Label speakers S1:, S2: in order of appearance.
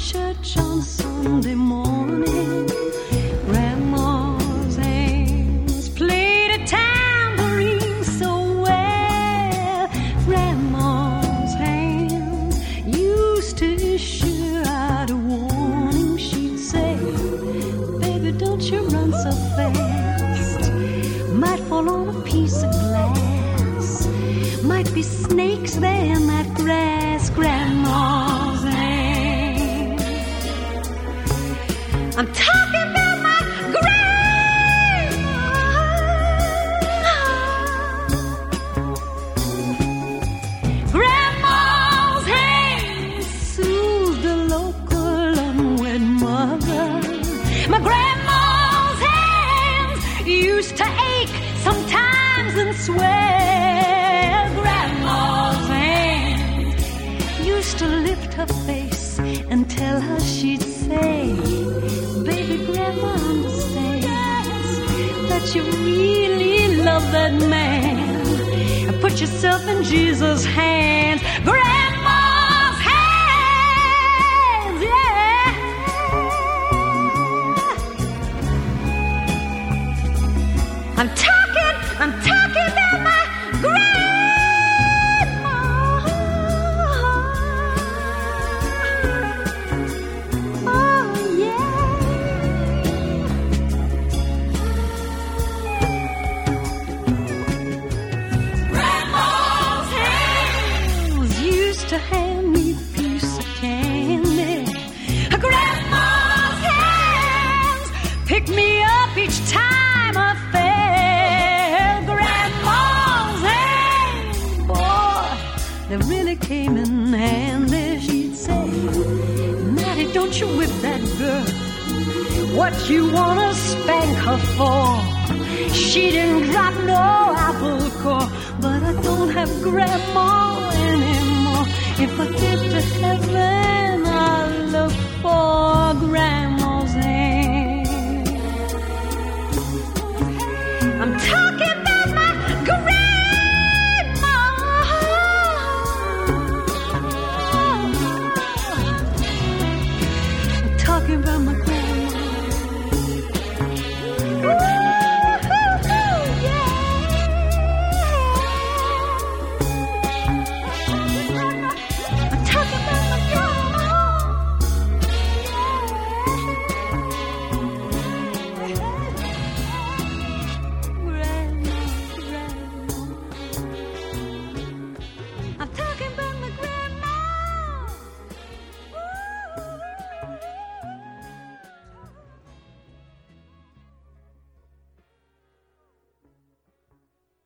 S1: church on Sunday morning. Grandma's hands played a tambourine so well. Grandma's hands used to issue out a warning. She'd say, baby, don't you run so fast. Might fall on a piece of glass. Might be snakes there in that grass. Grandma's hands. I'm talking about my grandma. Grandma's hands soothed a local unwed mother. My grandma's hands used to ache sometimes and swell. Grandma's hands used to lift her face and tell her she'd say, baby, Grandma understands that you really love that man. Put yourself in Jesus' hands. Grandma's hands, yeah. I'm talking about my grandma. Oh, yeah. Grandma's hands used to hand me a piece of candy. Grandma's hands picked me up each time I fell. Grandma's hands, boy, they really came in handy. She'd say, Matty, don't you whip that girl. What you wanna spank her for? She didn't drop no apple core. But I don't have Grandma anymore. If I